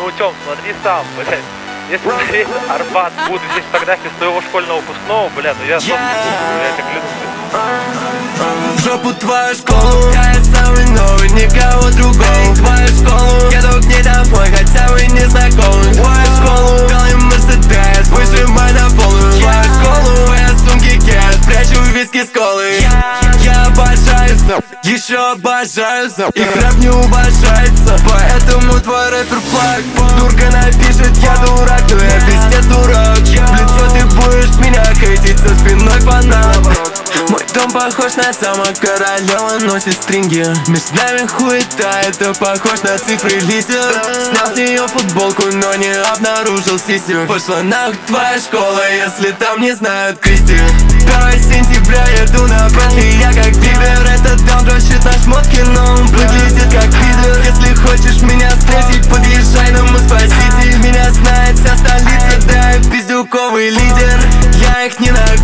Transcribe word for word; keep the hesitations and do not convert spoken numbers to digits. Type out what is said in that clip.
Тём, смотри сам, блядь. Если смотреть Арбат, будут здесь фотографии с твоего школьного выпускного, бля, ну я сам не буду, я это клянусь. В жопу твою школу, я самый новый, никого другого. Твою школу, еду к ней домой, хотя вы не знакомы. Твою школу, белый Мерседес, выжимай на полную. Твою школу, твоя сумки кэш, прячу виски с колы. Я обожаю сам, еще обожаю сам. Их рэп не уважается, поэтому твой рэпер плак. Дурка напишет, я дурак, но я пиздец дурак. В лицо ты будешь меня хейтить, за спиной фанат. Мой дом похож на замок, королева носит стринги. Между нами хуета, это похож на цифры листьев. Снял с нее футболку, но не обнаружил сисю. Пошла нахуй твоя школа, если там не знают Кристи. Первого сентября еду на Бентли, я как Бибер. Этот даун дрочит на шмотки, но он выглядит как пидор. Если хочешь меня встретить, подъезжай на Моспаситель. Меня знает вся столица, да, я пиздюковый лидер. Я их ненавижу.